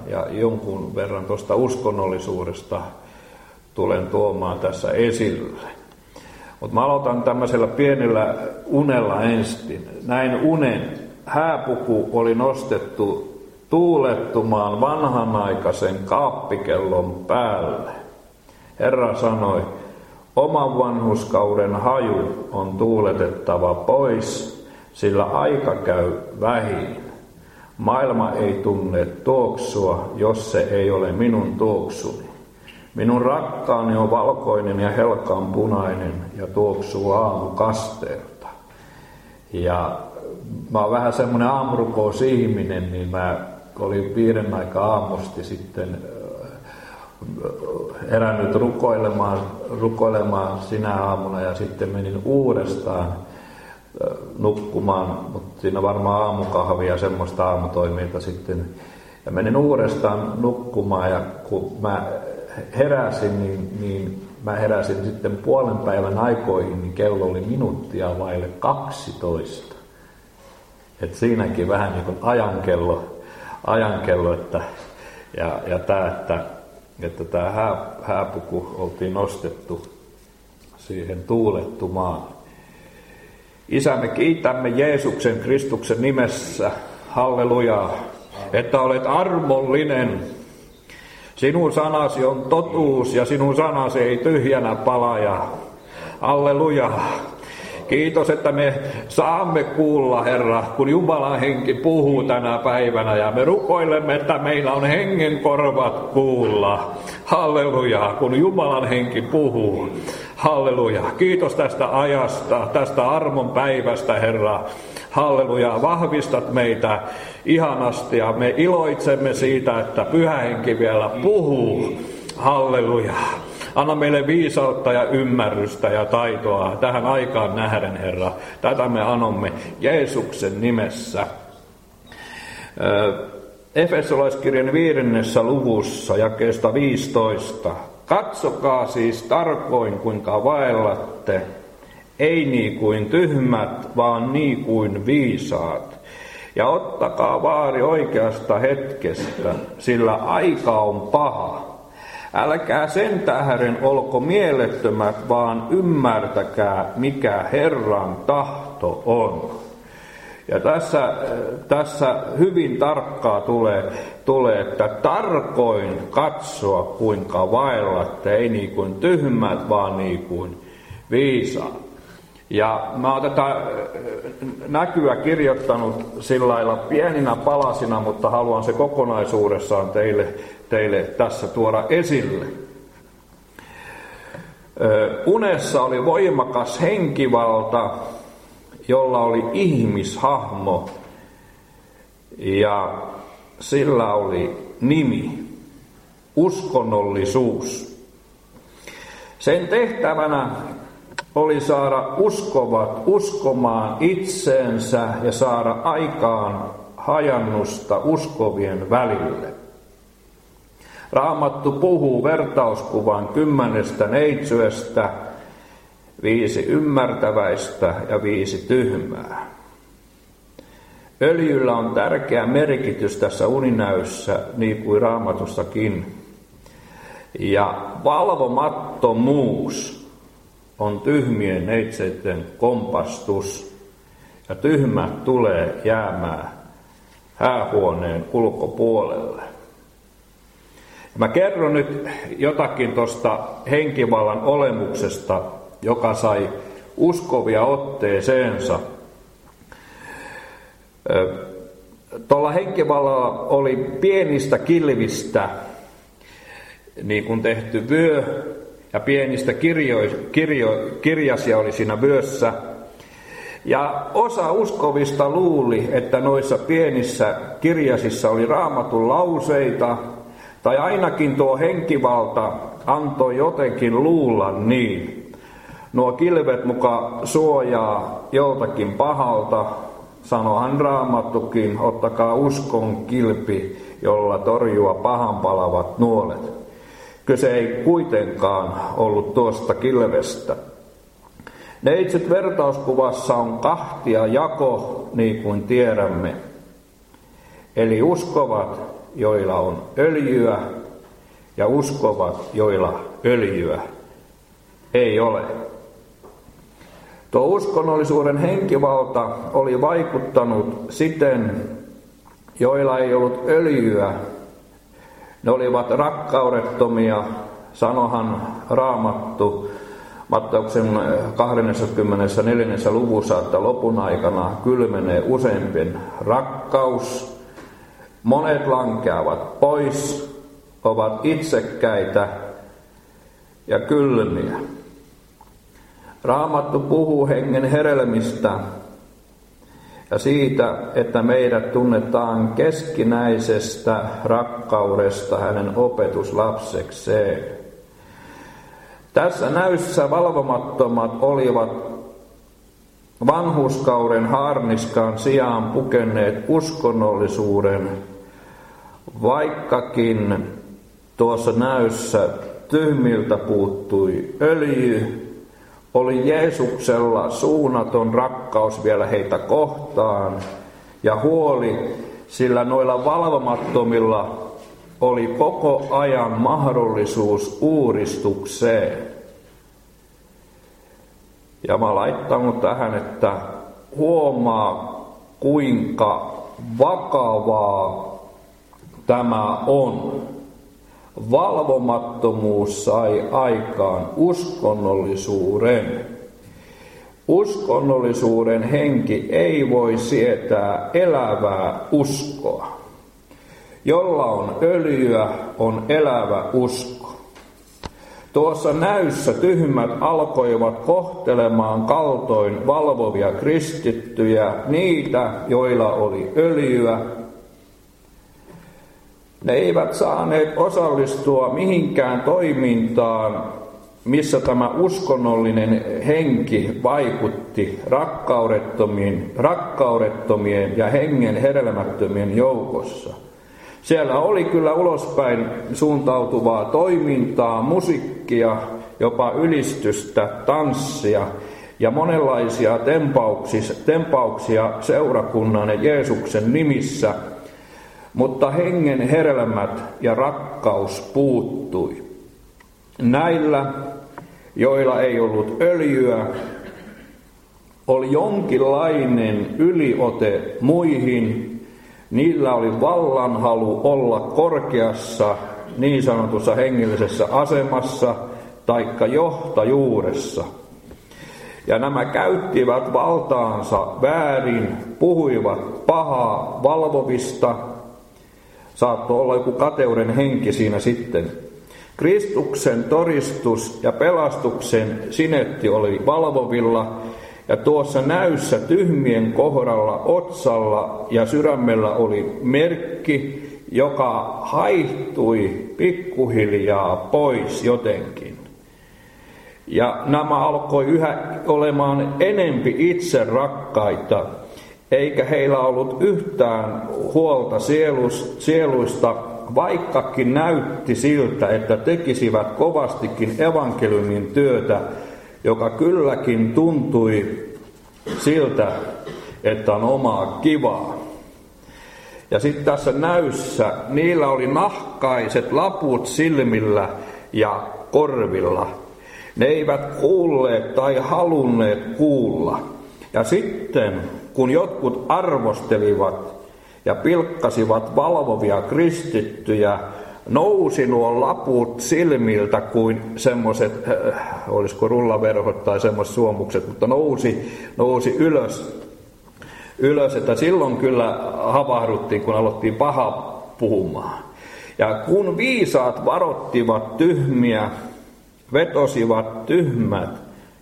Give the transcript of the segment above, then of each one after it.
ja jonkun verran tuosta uskonnollisuudesta tulen tuomaan tässä esille. Mutta mä aloitan tämmöisellä pienellä unella ensin. Näin unen. Hääpuku oli nostettu tuulettumaan vanhanaikaisen kaappikellon päälle. Herra sanoi, oman vanhuskauden haju on tuuletettava pois, sillä aika käy vähin. Maailma ei tunne tuoksua, jos se ei ole minun tuoksuni. Minun rakkaani on valkoinen ja helkaanpunainen ja tuoksuu aamukasteelta. Ja mä oon vähän semmoinen aamurukousihminen, niin mä olin 5 aikaa aamusti sitten herännyt rukoilemaan sinä aamuna ja sitten menin uudestaan nukkumaan, mutta siinä varmaan aamukahvia ja semmoista aamutoimintaa sitten. Ja menin uudestaan nukkumaan ja kun mä heräsin, niin mä heräsin sitten puolen päivän aikoihin, niin kello oli minuuttia vaille 12. Et siinäkin vähän niin kuin ajankello että, ja tämä, että tämä hääpuku oltiin nostettu siihen tuulettumaan. Isä, me kiitämme Jeesuksen Kristuksen nimessä, hallelujaa, että olet armollinen. Sinun sanasi on totuus ja sinun sanasi ei tyhjänä palaja. Halleluja. Kiitos, että me saamme kuulla, Herra, kun Jumalan henki puhuu tänä päivänä ja me rukoilemme, että meillä on hengen korvat kuulla. Halleluja, kun Jumalan henki puhuu. Halleluja. Kiitos tästä ajasta, tästä armon päivästä, Herra. Halleluja, vahvistat meitä ihanasti ja me iloitsemme siitä, että Pyhä Henki vielä puhuu. Halleluja. Anna meille viisautta ja ymmärrystä ja taitoa tähän aikaan nähden, Herra. Tätä me anomme Jeesuksen nimessä. Efesolaiskirjan 5. luvussa jakeesta 15. Katsokaa siis tarkoin, kuinka vaellatte. Ei niin kuin tyhmät, vaan niin kuin viisaat. Ja ottakaa vaari oikeasta hetkestä, sillä aika on paha. Älkää sen tähden olko mielettömät, vaan ymmärtäkää, mikä Herran tahto on. Ja tässä hyvin tarkkaa tulee, että tarkoin katsoa, kuinka vaellatte. Ei niin kuin tyhmät, vaan niin kuin viisaat. Ja mä oon tätä näkyä kirjoittanut sillä lailla pieninä palasina, mutta haluan se kokonaisuudessaan teille tässä tuoda esille. Unessa oli voimakas henkivalta, jolla oli ihmishahmo ja sillä oli nimi, uskonnollisuus. Sen tehtävänä oli saada uskovat uskomaan itseensä ja saada aikaan hajannusta uskovien välille. Raamattu puhuu vertauskuvan 10 neitsyöstä, 5 ymmärtäväistä ja 5 tyhmää. Öljyllä on tärkeä merkitys tässä uninäyssä, niin kuin Raamatussakin. Ja valvomattomuus on tyhmien neitseiden kompastus, ja tyhmät tulee jäämään häähuoneen ulkopuolelle. Mä kerron nyt jotakin tuosta henkivallan olemuksesta, joka sai uskovia otteeseensa. Tuolla henkivallalla oli pienistä kilvistä niin kuin tehty vyö, ja pienistä kirjasia oli siinä vyössä. Ja osa uskovista luuli, että noissa pienissä kirjasissa oli Raamatun lauseita, tai ainakin tuo henkivalta antoi jotenkin luulla niin. Nuo kilvet muka suojaa joltakin pahalta, sanohan Raamattukin, ottakaa uskon kilpi, jolla torjua pahanpalavat nuolet. Kyse ei kuitenkaan ollut tuosta kilvestä. Neitsyt vertauskuvassa on kahtia jako, niin kuin tiedämme. Eli uskovat joilla on öljyä, ja uskovat, joilla öljyä ei ole. Tuo uskonnollisuuden henkivalta oli vaikuttanut siten, joilla ei ollut öljyä. Ne olivat rakkaudettomia, sanohan Raamattu Matteuksen 24. luvussa, että lopun aikana kylmenee useimpien rakkaus. Monet lankeavat pois, ovat itsekkäitä ja kylmiä. Raamattu puhuu hengen hedelmistä ja siitä, että meidät tunnetaan keskinäisestä rakkaudesta hänen opetuslapsekseen. Tässä näyssä valvomattomat olivat vanhurskauden haarniskan sijaan pukenneet uskonnollisuuden, vaikkakin tuossa näyssä tyhmiltä puuttui öljy, oli Jeesuksella suunnaton rakkaus vielä heitä kohtaan ja huoli, sillä noilla valvomattomilla oli koko ajan mahdollisuus uudistukseen. Ja mä laittanut tähän, että huomaa kuinka vakavaa tämä on. Valvomattomuus sai aikaan uskonnollisuuden. Uskonnollisuuden henki ei voi sietää elävää uskoa. Jolla on öljyä, on elävä usko. Tuossa näyssä tyhmät alkoivat kohtelemaan kaltoin valvovia kristittyjä, niitä, joilla oli öljyä. Ne eivät saaneet osallistua mihinkään toimintaan, missä tämä uskonnollinen henki vaikutti rakkaudettomien ja hengen hedelmättömien joukossa. Siellä oli kyllä ulospäin suuntautuvaa toimintaa, musiikkia, jopa ylistystä, tanssia ja monenlaisia tempauksia seurakunnan ja Jeesuksen nimissä, mutta hengen hedelmät ja rakkaus puuttui. Näillä, joilla ei ollut öljyä, oli jonkinlainen yliote muihin. Niillä oli vallanhalu olla korkeassa niin sanotussa hengellisessä asemassa taikka johtajuudessa. Ja nämä käyttivät valtaansa väärin, puhuivat pahaa valvovista. Saattoi olla joku kateuden henki siinä sitten. Kristuksen todistus ja pelastuksen sinetti oli valvovilla, ja tuossa näyssä tyhmien kohdalla, otsalla ja sydämellä oli merkki, joka haihtui pikkuhiljaa pois jotenkin. Ja nämä alkoi yhä olemaan enempi itse rakkaita, eikä heillä ollut yhtään huolta sieluista, vaikkakin näytti siltä, että tekisivät kovastikin evankeliumin työtä, joka kylläkin tuntui siltä, että on omaa kivaa. Ja sitten tässä näyssä niillä oli nahkaiset laput silmillä ja korvilla. Ne eivät kuulleet tai halunneet kuulla. Ja sitten kun jotkut arvostelivat ja pilkkasivat valvovia kristittyjä, nousi nuo laput silmiltä kuin semmoiset, olisiko rullaverhot tai semmoiset suomukset, mutta nousi ylös, että silloin kyllä havahduttiin, kun aloittiin paha puhumaan. Ja kun viisaat varottivat tyhmiä, vetosivat tyhmät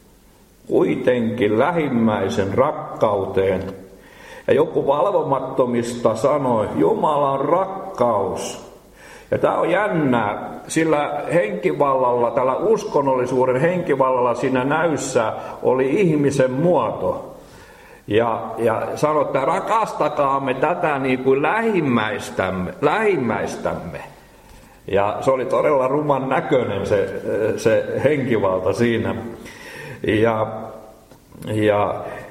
kuitenkin lähimmäisen rakkauteen. Ja joku valvomattomista sanoi, Jumala on rakkaus. Ja tämä on jännää, sillä henkivallalla, tällä uskonnollisuuden henkivallalla siinä näyssä oli ihmisen muoto. Ja sanoi, että rakastakaamme tätä niin kuin lähimmäistämme. Ja se oli todella ruman näköinen se henkivalta siinä.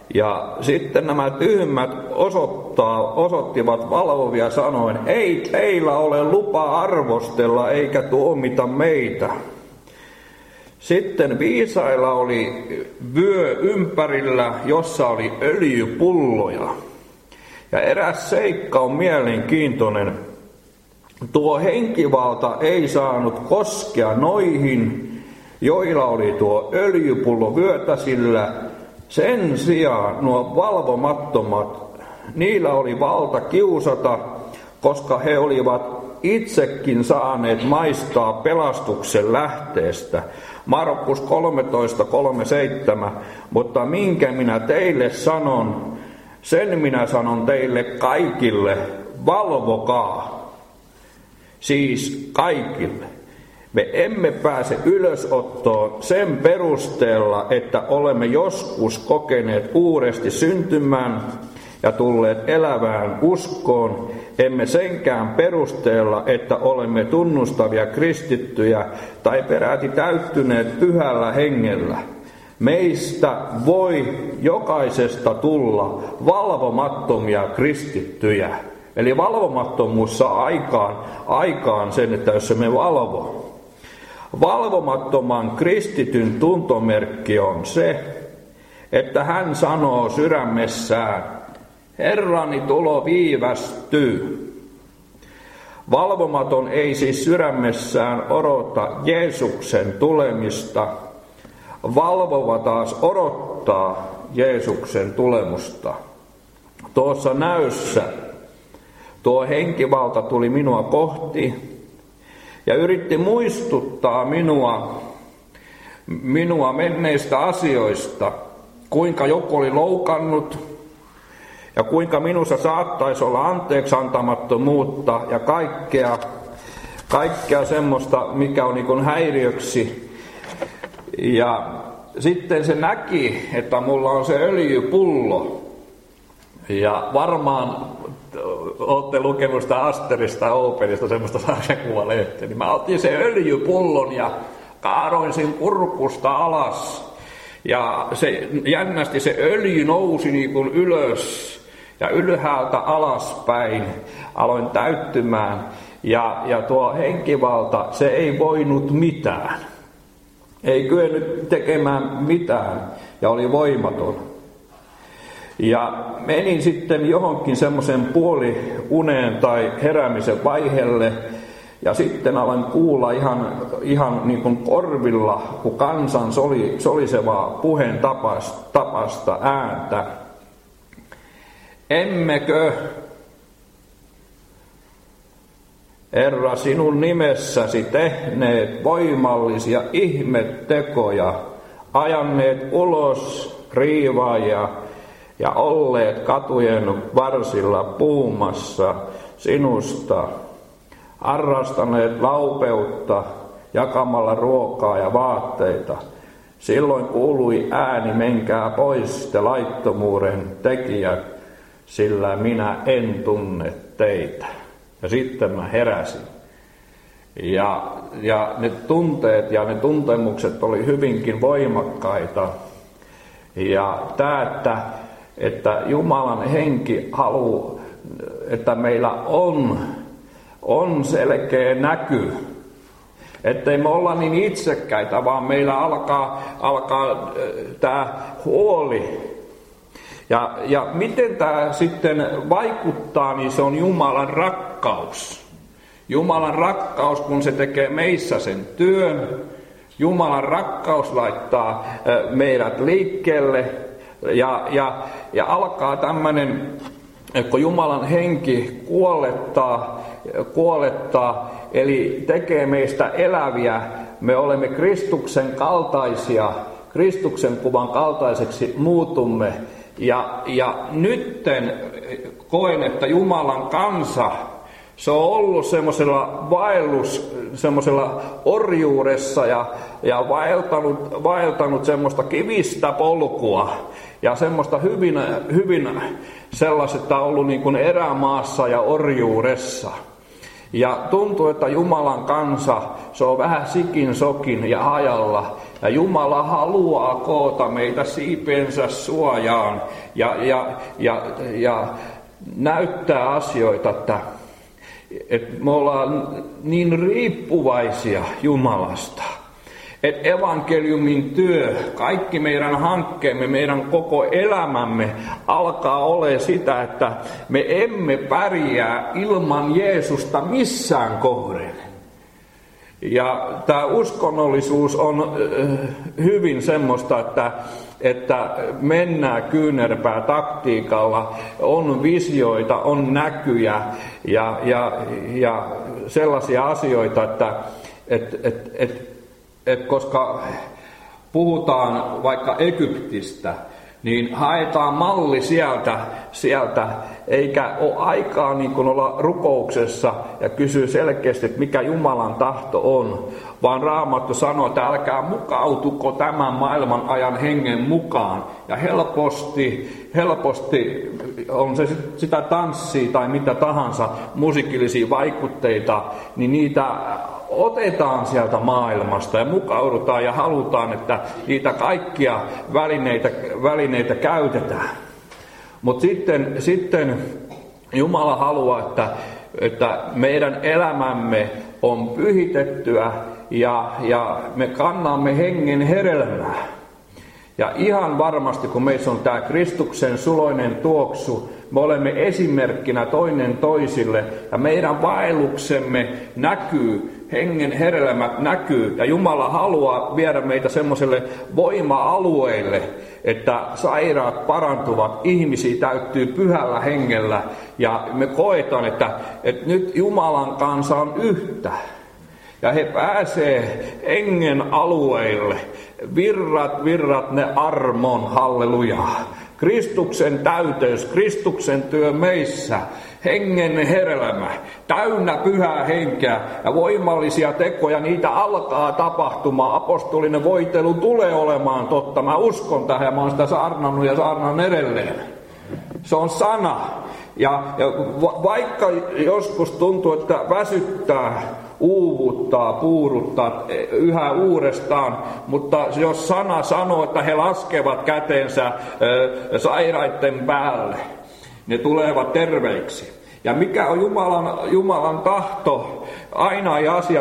Ja sitten nämä tyhmät osoittivat valvovia sanoen, ei teillä ole lupa arvostella eikä tuomita meitä. Sitten viisailla oli vyö ympärillä, jossa oli öljypulloja. Ja eräs seikka on mielenkiintoinen. Tuo henkivalta ei saanut koskea noihin, joilla oli tuo öljypullo vyötäsillä. Sen sijaan nuo valvomattomat, niillä oli valta kiusata, koska he olivat itsekin saaneet maistaa pelastuksen lähteestä. Markus 13:37, mutta minkä minä teille sanon, sen minä sanon teille kaikille, valvokaa. Siis kaikille. Me emme pääse ylösottoon sen perusteella, että olemme joskus kokeneet uudesti syntymään ja tulleet elävään uskoon. Emme senkään perusteella, että olemme tunnustavia kristittyjä tai peräti täyttyneet pyhällä hengellä. Meistä voi jokaisesta tulla valvomattomia kristittyjä. Eli valvomattomuus saa aikaan sen, että jos me valvo. Valvomattoman kristityn tuntomerkki on se, että hän sanoo sydämessään, Herrani tulo viivästyy. Valvomaton ei siis sydämessään odota Jeesuksen tulemista. Valvova taas odottaa Jeesuksen tulemusta. Tuossa näyssä tuo henkivalta tuli minua kohti ja yritti muistuttaa minua menneistä asioista, kuinka joku oli loukannut ja kuinka minussa saattaisi olla anteeksiantamattomuutta ja kaikkea semmoista, mikä on niin kuin häiriöksi. Ja sitten se näki, että mulla on se öljypullo. Ja varmaan olette lukenut sitä Asterista Openista, semmoista sarjakuvalehteä, niin mä otin sen öljypullon ja kaadoin sen kurkusta alas. Ja se jännästi se öljy nousi niin kuin ylös ja ylhäältä alaspäin aloin täyttymään. Ja tuo henkivalta, se ei voinut mitään. Ei kyennyt tekemään mitään ja oli voimaton. Ja menin sitten johonkin semmoisen puoliuneen tai heräämisen vaiheelle ja sitten aloin kuulla ihan niin kuin korvilla, kun kansan solisevaa puheen tapasta ääntä. Emmekö, Herra, sinun nimessäsi tehneet voimallisia ihmettekoja, ajanneet ulos riivaajia ja olleet katujen varsilla puhumassa sinusta, harrastaneet laupeutta jakamalla ruokaa ja vaatteita. Silloin kuului ääni, menkää pois te laittomuuden tekijät, sillä minä en tunne teitä. Ja sitten mä heräsin. Ja ne tunteet ja ne tuntemukset oli hyvinkin voimakkaita. Ja tämä, että Jumalan henki haluaa, että meillä on selkeä näky. Ettei me olla niin itsekkäitä, vaan meillä alkaa tämä huoli. Ja miten tämä sitten vaikuttaa, niin se on Jumalan rakkaus. Jumalan rakkaus, kun se tekee meissä sen työn. Jumalan rakkaus laittaa meidät liikkeelle ja alkaa tämmöinen, kun Jumalan henki kuolettaa, eli tekee meistä eläviä. Me olemme Kristuksen kaltaisia, Kristuksen kuvan kaltaiseksi muutumme. Ja nytten koen, että Jumalan kansa, se on ollut semmoisella orjuudessa ja vaeltanut semmoista kivistä polkua ja semmoista hyvin sellaista ollut niin kuin erämaassa ja orjuudessa. Ja tuntuu, että Jumalan kansa, se on vähän sikin sokin ja hajalla Ja Jumala haluaa koota meitä siipensä suojaan ja näyttää asioita, että me ollaan niin riippuvaisia Jumalasta. Että evankeliumin työ, kaikki meidän hankkeemme, meidän koko elämämme alkaa olemaan sitä, että me emme pärjää ilman Jeesusta missään kohden. Ja tämä uskonnollisuus on hyvin semmoista, että mennään kyynärpää taktiikalla, on visioita, on näkyjä ja sellaisia asioita, että koska puhutaan vaikka Egyptistä, niin haetaan malli sieltä eikä ole aikaa niin kuin olla rukouksessa ja kysyä selkeästi, että mikä Jumalan tahto on, vaan Raamattu sanoo, että älkää mukautuko tämän maailman ajan hengen mukaan. Ja helposti on se sitä tanssia tai mitä tahansa musiikillisia vaikutteita, niin niitä otetaan sieltä maailmasta ja mukaudutaan ja halutaan, että niitä kaikkia välineitä käytetään. Mutta sitten Jumala haluaa, että meidän elämämme on pyhitettyä ja me kannamme hengen hedelmää. Ja ihan varmasti, kun meissä on tämä Kristuksen suloinen tuoksu, me olemme esimerkkinä toinen toisille ja meidän vaelluksemme näkyy, hengen hedelmät näkyy ja Jumala haluaa viedä meitä semmoiselle voima-alueelle, että sairaat parantuvat, ihmisiä täyttyy pyhällä hengellä ja me koetaan, että nyt Jumalan kanssa on yhtä. Ja he pääsee hengen alueille, virrat ne armon, halleluja. Kristuksen täyteys, Kristuksen työ meissä, hengen hedelmä, täynnä pyhää henkeä ja voimallisia tekoja, niitä alkaa tapahtumaan. Apostolinen voitelu tulee olemaan totta. Mä uskon tähän ja mä oon sitä saarnannut ja saarnan edelleen. Se on sana. Ja vaikka joskus tuntuu, että väsyttää, uuvuttaa, puuruttaa yhä uudestaan, mutta jos sana sanoo, että he laskevat kätensä sairaiden päälle, ne tulevat terveiksi. Ja mikä on Jumalan tahto? Aina ja asiat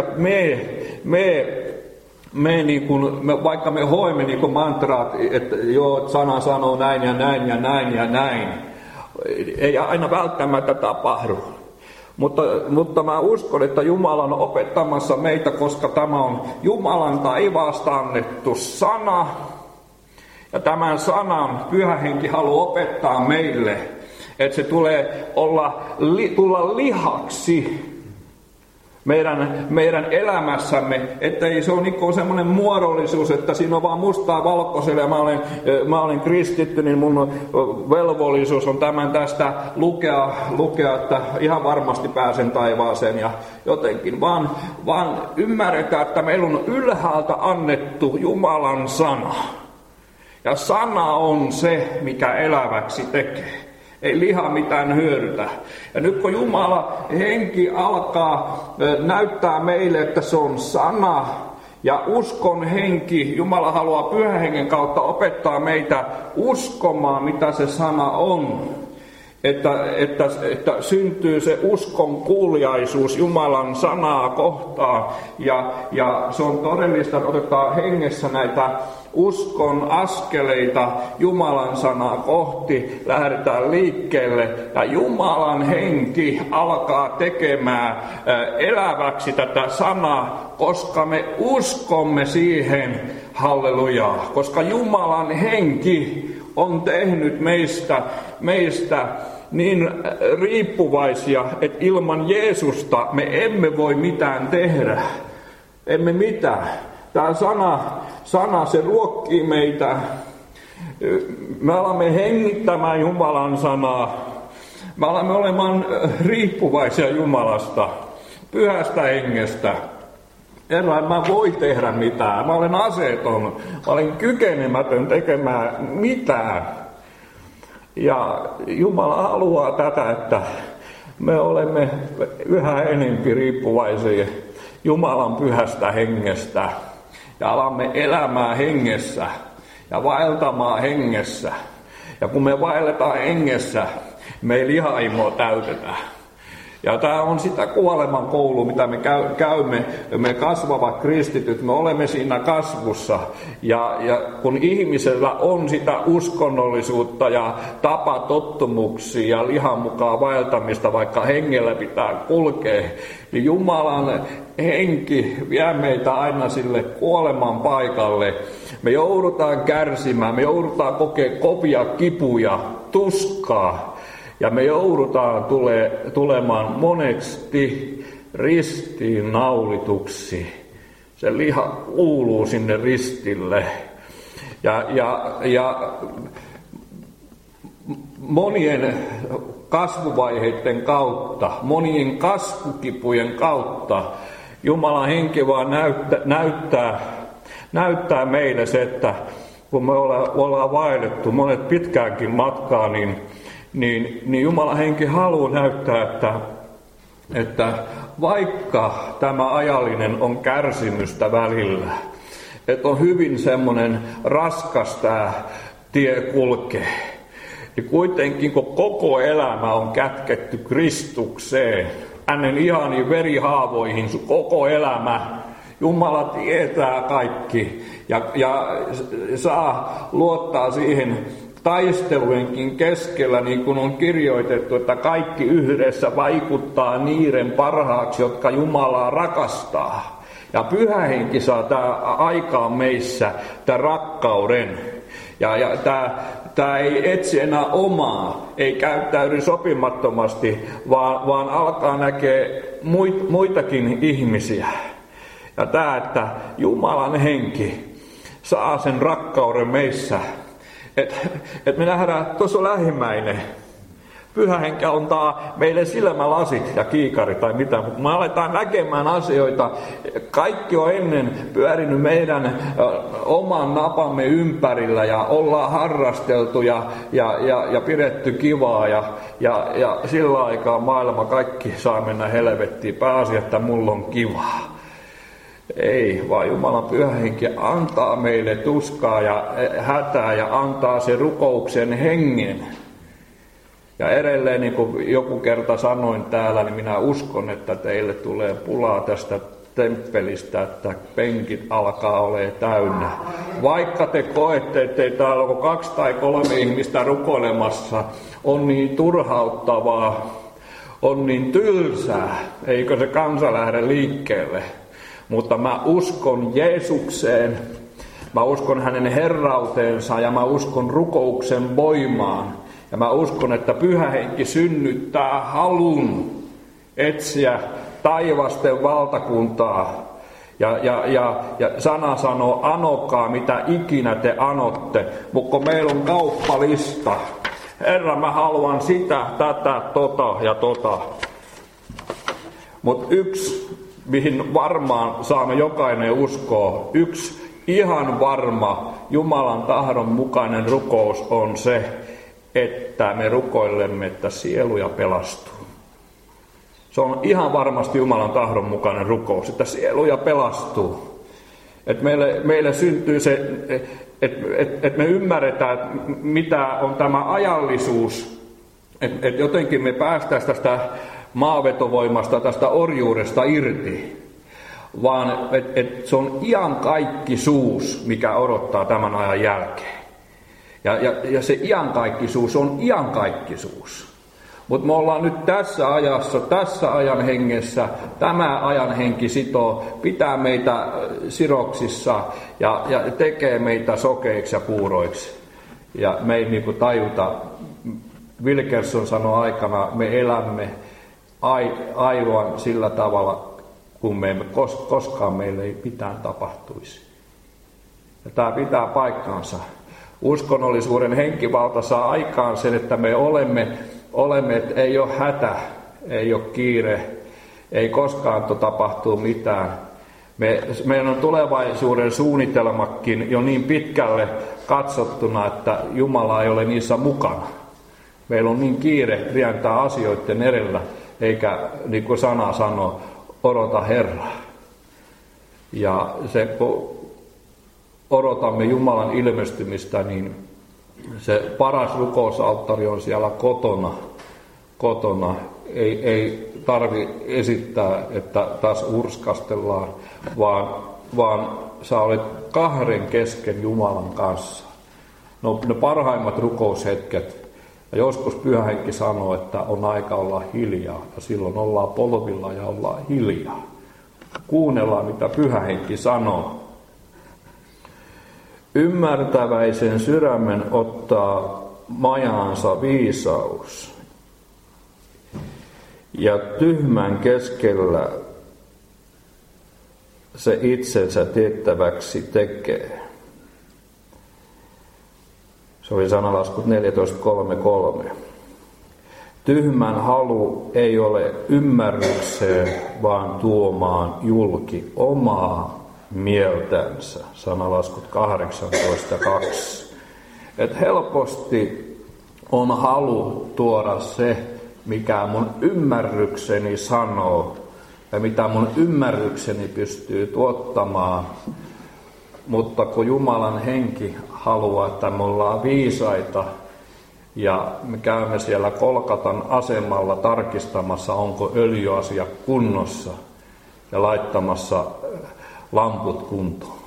vaikka me hoimme niin kuin mantraat, että joo, sana sanoo näin ja näin ja näin ja näin. Ei aina välttämättä tapahdu. Mutta mä uskon, että Jumala on opettamassa meitä, koska tämä on Jumalan taivaasta annettu sana. Ja tämän sanan Pyhä Henki haluaa opettaa meille, että se tulee tulla lihaksi meidän elämässämme, että ei se ole niin semmoinen muodollisuus, että siinä on vaan mustaa valkoisella ja mä olen kristitty, niin mun velvollisuus on tämän tästä lukea, että ihan varmasti pääsen taivaaseen ja jotenkin, vaan ymmärretään, että meillä on ylhäältä annettu Jumalan sana. Ja sana on se, mikä eläväksi tekee. Ei liha mitään hyödytä. Ja nyt kun Jumala henki alkaa näyttää meille, että se on sana ja uskon henki, Jumala haluaa Pyhän Hengen kautta opettaa meitä uskomaan, mitä se sana on. Että syntyy se uskon kuuliaisuus Jumalan sanaa kohtaan ja se on todellista, että otetaan hengessä näitä uskon askeleita Jumalan sanaa kohti, lähdetään liikkeelle ja Jumalan henki alkaa tekemään eläväksi tätä sanaa, koska me uskomme siihen, hallelujaa, koska Jumalan henki on tehnyt meistä niin riippuvaisia, että ilman Jeesusta me emme voi mitään tehdä. Emme mitään. Tämä sana se ruokkii meitä. Me alamme hengittämään Jumalan sanaa. Me alamme olemaan riippuvaisia Jumalasta, Pyhästä Hengestä. En mä voi tehdä mitään. Mä olen aseeton. Mä olen kykenemätön tekemään mitään. Ja Jumala haluaa tätä, että me olemme yhä enemmän riippuvaisia Jumalan Pyhästä Hengestä. ja alamme elämään hengessä ja vaeltamaan hengessä. Ja kun me vaelletaan hengessä, me ei lihaimo täytetään. Ja tämä on sitä kuoleman koulua, mitä me käymme, me kasvavat kristityt, me olemme siinä kasvussa. Ja kun ihmisellä on sitä uskonnollisuutta ja tapatottumuksia ja lihan mukaan vaeltamista, vaikka hengellä pitää kulkea, niin Jumalan henki vie meitä aina sille kuoleman paikalle. Me joudutaan kärsimään, me joudutaan kokemaan kovia kipuja, tuskaa. Ja me joudutaan tulemaan monesti ristiin naulituksi. Se liha kuuluu sinne ristille. Ja monien kasvuvaiheiden kautta, monien kasvukipujen kautta Jumalan henki vaan näyttää meille se, että kun me ollaan vaellettu monet pitkäänkin matkaa, niin Jumalan henki haluaa näyttää, että vaikka tämä ajallinen on kärsimystä välillä, että on hyvin semmoinen raskas tämä tie kulkee, niin kuitenkin kun koko elämä on kätketty Kristukseen, hänen ihaniin verihaavoihin, sun koko elämä, Jumala tietää kaikki ja saa luottaa siihen taistelujenkin keskellä, niin kuin on kirjoitettu, että kaikki yhdessä vaikuttaa niiden parhaaksi, jotka Jumalaa rakastaa. Ja Pyhä Henki saa aikaan meissä tämän rakkauden. Ja tämä ei etsi enää omaa, ei käyttäydy sopimattomasti, vaan alkaa näkee muitakin ihmisiä. Ja tämä, että Jumalan henki saa sen rakkauden meissä. Että me nähdään, tuossa on lähimmäinen. Pyhä henki antaa meille silmälasit ja kiikari tai mitä, mutta me aletaan näkemään asioita. Kaikki on ennen pyörinyt meidän oman napamme ympärillä ja ollaan harrasteltu ja pidetty kivaa ja sillä aikaa maailma kaikki saa mennä helvettiin. Pääasia, että mulla on kivaa. Ei, vaan Jumalan Pyhä Henki antaa meille tuskaa ja hätää ja antaa sen rukouksen hengen. Ja edelleen, niin kuin joku kerta sanoin täällä, niin minä uskon, että teille tulee pulaa tästä temppelistä, että penkit alkaa olemaan täynnä. Vaikka te koette, ettei täällä ole 2 tai 3 ihmistä rukoilemassa, on niin turhauttavaa, on niin tylsää, eikö se kansa lähde liikkeelle. Mutta mä uskon Jeesukseen, mä uskon hänen herrauteensa ja mä uskon rukouksen voimaan. Ja mä uskon, että Pyhä Henki synnyttää halun etsiä taivasten valtakuntaa. Ja sana sanoo, anokaa mitä ikinä te anotte, mutta meillä on kauppalista. Herra, mä haluan sitä, tätä, tota ja tota. Mutta yksi, mihin varmaan saamme jokainen uskoa, yksi ihan varma Jumalan tahdon mukainen rukous on se, että me rukoilemme, että sieluja pelastuu. Se on ihan varmasti Jumalan tahdon mukainen rukous, että sieluja pelastuu. Että meille syntyy se, että me ymmärretään, mitä on tämä ajallisuus. Että jotenkin me päästäisiin tästä maavetovoimasta, tästä orjuudesta irti. Vaan että se on iankaikkisuus, mikä odottaa tämän ajan jälkeen. Ja se iankaikkisuus on iankaikkisuus. Mutta me ollaan nyt tässä ajassa, tässä ajan hengessä, tämä ajan henki sitoo, pitää meitä siroksissa ja tekee meitä sokeiksi ja puuroiksi. Ja me ei niinku tajuta, Wilkerson sanoi aikana, me elämme aivan sillä tavalla, kun me emme koskaan meille ei mitään tapahtuisi. Ja tämä pitää paikkaansa. Uskonnollisuuden henkivalta saa aikaan sen, että me olemme, että ei ole hätä, ei ole kiire, ei koskaan tapahtuu mitään. Meidän on tulevaisuuden suunnitelmakin jo niin pitkälle katsottuna, että Jumala ei ole niissä mukana. Meillä on niin kiire rientää asioiden edellä, eikä niin kuin sana sanoo, odota Herraa. Ja se, kun odotamme Jumalan ilmestymistä, niin se paras rukousalttari on siellä kotona. Ei tarvi esittää, että taas urskastellaan, vaan sä olet kahden kesken Jumalan kanssa. No, ne parhaimmat rukoushetket. Ja joskus Pyhä Henki sanoo, että on aika olla hiljaa. Ja silloin ollaan polvilla ja ollaan hiljaa. Kuunnellaan, mitä Pyhä Henki sanoo. Ymmärtäväisen sydämen ottaa majaansa viisaus. Ja tyhmän keskellä se itsensä tiettäväksi tekee. Se oli sanalaskut 14.3.3. Tyhmän halu ei ole ymmärrykseen, vaan tuomaan julki omaa mieltänsä. Sanalaskut 18.2. Et helposti on halu tuoda se, mikä mun ymmärrykseni sanoo ja mitä mun ymmärrykseni pystyy tuottamaan. Mutta kun Jumalan henki haluaa, että me ollaan viisaita ja me käymme siellä Kolkatan asemalla tarkistamassa, onko öljyasia kunnossa ja laittamassa lamput kuntoon.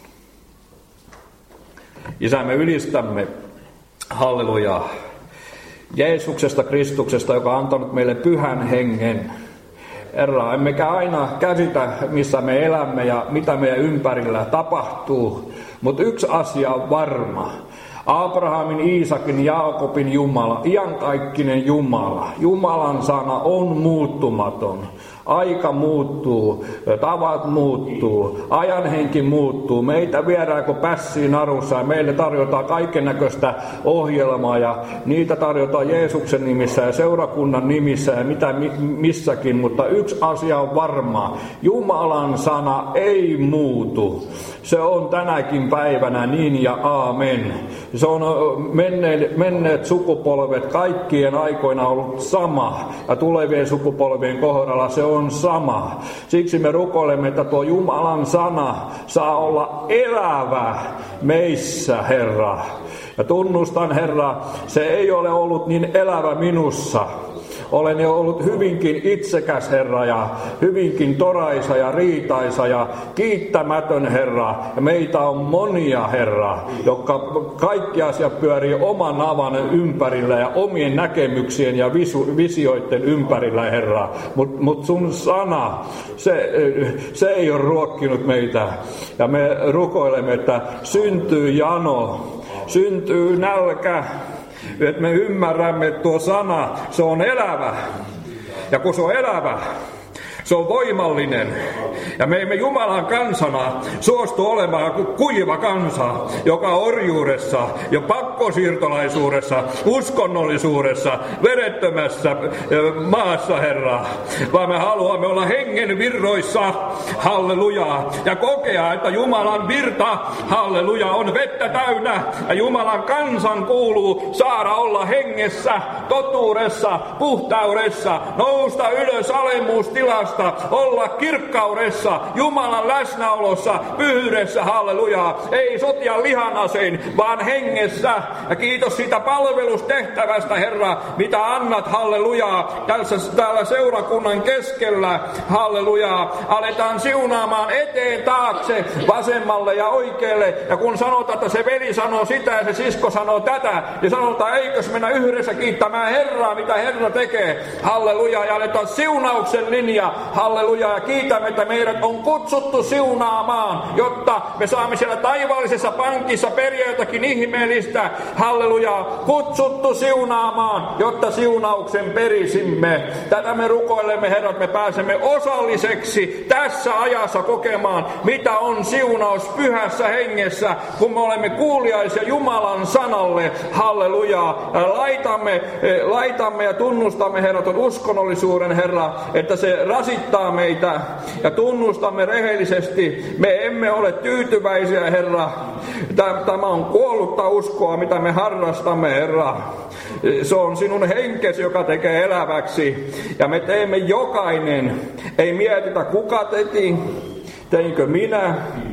Isä, me ylistämme, halleluja, Jeesuksesta, Kristuksesta, joka on antanut meille Pyhän Hengen. Herra, emmekä aina käsitä, missä me elämme ja mitä meidän ympärillä tapahtuu, mutta yksi asia on varma. Abrahamin, Iisakin, Jaakobin Jumala, iankaikkinen Jumala. Jumalan sana on muuttumaton. Aika muuttuu, tavat muuttuu, ajanhenki muuttuu. Meitä viedään kuin pässiin narussa ja meille tarjotaan kaikennäköistä ohjelmaa ja niitä tarjotaan Jeesuksen nimissä ja seurakunnan nimissä ja mitä missäkin. Mutta yksi asia on varma, Jumalan sana ei muutu. Se on tänäkin päivänä niin ja aamen. Se on menneet sukupolvet kaikkien aikoina ollut sama ja tulevien sukupolvien kohdalla se on sama. Siksi me rukoilemme, että tuo Jumalan sana saa olla elävä meissä, Herra. Ja tunnustan, Herra, se ei ole ollut niin elävä minussa. Olen jo ollut hyvinkin itsekäs, Herra, ja hyvinkin toraisa ja riitaisa ja kiittämätön, Herra. Ja meitä on monia, Herra, jotka kaikki asiat pyörii oman navan ympärillä ja omien näkemyksien ja visioiden ympärillä, Herra. Mut sun sana, se ei ole ruokkinut meitä. Ja me rukoilemme, että syntyy jano, syntyy nälkä. Että me ymmärrämme, että tuo sana, se on elävä. Ja kun se on elävä, se on voimallinen. Ja me emme Jumalan kansana suostu olemaan kuin kuiva kansa, joka on orjuudessa ja pakkosiirtolaisuudessa, uskonnollisuudessa, verettömässä maassa, Herra. Vaan me haluamme olla hengen virroissa, halleluja, ja kokea, että Jumalan virta, halleluja, on vettä täynnä. Ja Jumalan kansan kuuluu saada olla hengessä, totuudessa, puhtaudessa, nousta ylös alemmuustilasta, olla kirkkaudessa, Jumalan läsnäolossa, pyhyydessä, halleluja. Ei sotia lihan asein, vaan hengessä. Ja kiitos siitä palvelustehtävästä, Herra, mitä annat, halleluja, täällä seurakunnan keskellä, halleluja. Aletaan siunaamaan eteen taakse, vasemmalle ja oikealle. Ja kun sanotaan, että se veli sanoo sitä ja se sisko sanoo tätä, niin sanotaan, eikös mennä yhdessä kiittämään Herraa, mitä Herra tekee, halleluja. Ja aletaan siunauksen linja, halleluja, ja kiitämme, että meidät on kutsuttu siunaamaan, jotta me saamme siellä taivaallisessa pankissa periä jotakin ihmeellistä, halleluja, kutsuttu siunaamaan, jotta siunauksen perisimme. Tätä me rukoilemme, Herra, että me pääsemme osalliseksi tässä ajassa kokemaan, mitä on siunaus pyhässä hengessä, kun me olemme kuuliaisia Jumalan sanalle, halleluja. Laitamme ja tunnustamme, Herra, tuon uskonnollisuuden, Herra, että se rasittaa meitä ja tunnustamme rehellisesti. Me emme ole tyytyväisiä, Herra. Tämä on kuollutta uskoa, mitä me harrastamme, Herra. Se on sinun henkesi, joka tekee eläväksi. Ja me teemme jokainen. Ei mietitä, kuka teki. Teinkö minä?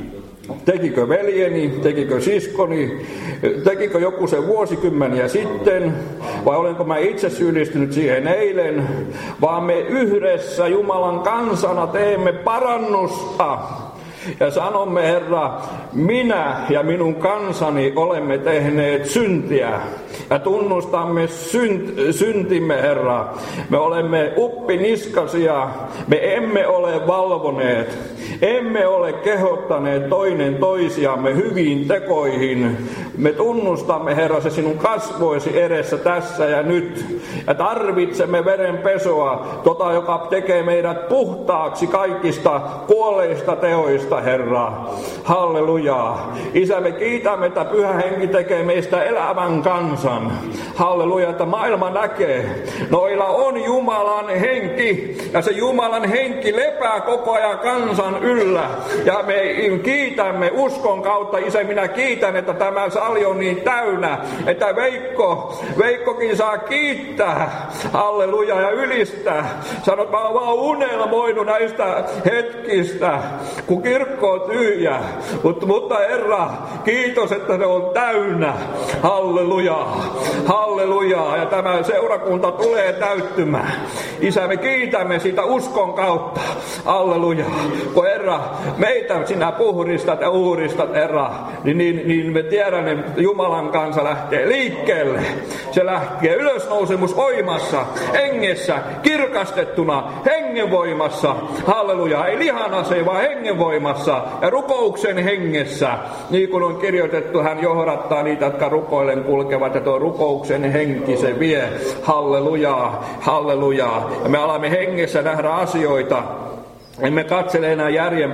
Tekikö veljeni, tekikö siskoni, tekikö joku sen vuosikymmeniä sitten, vai olenko mä itse syyllistynyt siihen eilen, vaan me yhdessä Jumalan kansana teemme parannusta. Ja sanomme, Herra, minä ja minun kansani olemme tehneet syntiä. Ja tunnustamme syntimme, Herra. Me olemme uppiniskasia. Me emme ole valvoneet. Emme ole kehottaneet toinen toisiamme hyviin tekoihin. Me tunnustamme, Herra, se sinun kasvoisi edessä tässä ja nyt. Ja tarvitsemme verenpesoa, joka tekee meidät puhtaaksi kaikista kuolleista teoista, Herra. Hallelujaa. Isä, me kiitämme, että Pyhä Henki tekee meistä elävän kansan. Halleluja, että maailma näkee. Noilla on Jumalan henki. Ja se Jumalan henki lepää koko ajan kansan yllä. Ja me kiitämme uskon kautta. Isä, minä kiitän, että tämä sali on niin täynnä, että Veikkokin saa kiittää. Halleluja, ja ylistää. Sanot, mä oon vaan unelmoinut näistä hetkistä, kun kirkko on tyhjä. Mutta Herra, kiitos, että ne on täynnä. Halleluja. Halleluja. Ja tämä seurakunta tulee täyttymään. Isä, me kiitämme sitä uskon kautta. Halleluja. Kun Herra, meitä sinä puhdistat ja uudistat, Herra, niin me tiedämme, että Jumalan kansa lähtee liikkeelle. Se lähtee ylösnousemus voimassa, hengessä, kirkastettuna, hengenvoimassa. Halleluja. Ei lihan ase, vaan hengenvoimassa ja rukouksen hengessä. Niin kuin on kirjoitettu, hän johdattaa niitä, jotka rukoillen kulkevat, ja tuo rukouksen henki se vie. Hallelujaa, hallelujaa. Ja me alamme hengessä nähdä asioita. Emme katsele enää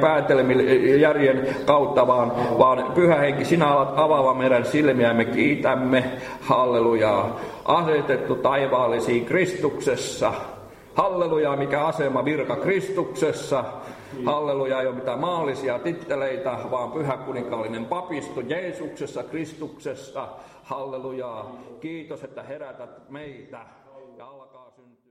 järjen kautta, vaan Pyhä Henki, sinä alat avaamaan meidän silmiä, me kiitämme. Hallelujaa. Asetettu taivaallisiin Kristuksessa. Halleluja, mikä asema, virka Kristuksessa. Halleluja, ei ole mitään maallisia titteleitä, vaan pyhäkuninkaallinen papisto Jeesuksessa, Kristuksessa. Halleluja. Kiitos, että herätät meitä. Ja alkaa syntyä.